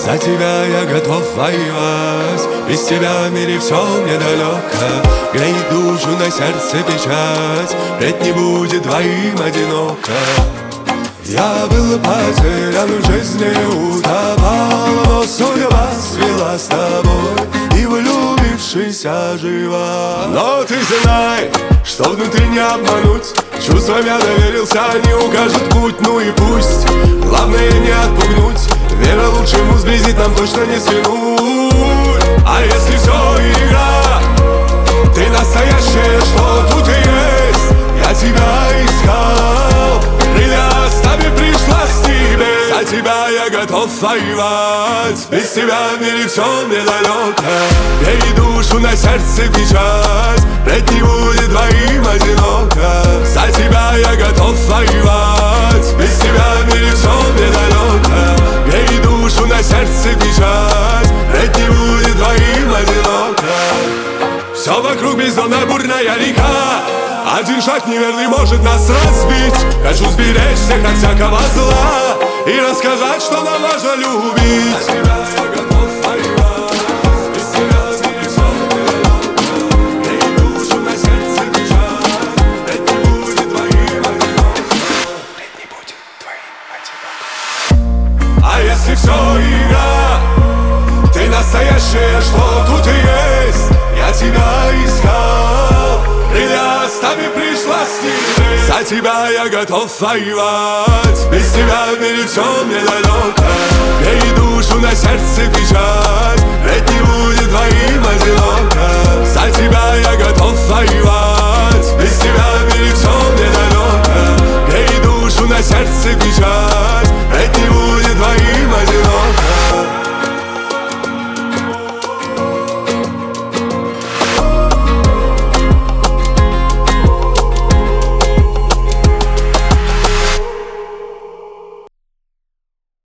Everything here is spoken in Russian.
За тебя я готов воевать, без тебя в мире все мне далеко. Греет душу на сердце печать, ведь не будет двоим одиноко. Я был потерян в жизни, утопал, но судьба свела с тобой, и влюбившись ожива. Но ты знай, что внутри не обмануть, чувствам я доверился, они укажут путь, ну и пусть. Главное не отпугнуть, вера лучшему сблизит, нам точно не свинуть. А если все игра, ты настоящая, что тут и есть. Я тебя искал, крылья оставив, пришлась тебе. За тебя я готов воевать, без тебя в мире все мне далеко. Бей душу на сердце печать, ведь не будет двоим одиноко. За тебя я готов воевать, без тебя в мире все мне далеко. Бей душу на сердце печать, ведь не будет двоим одиноко. Все вокруг бездонная бурная река, один шаг неверный может нас разбить. Хочу сберечься от всякого зла и рассказать, что нам важно любить. За тебя я готов воевать, без тебя в мире все мне далеко. Бей душу на сердце печать, ведь не будет двоим одиноко. Ведь не будет двоим одиноко. А если все игра, ты настоящая, что тут и есть. Я тебя искал, крылья оставив, пришлась тебе. За тебя я готов воевать, без тебя в мире все мне далеко. Бей душу на сердце печать, ведь не будет двоим одиноко.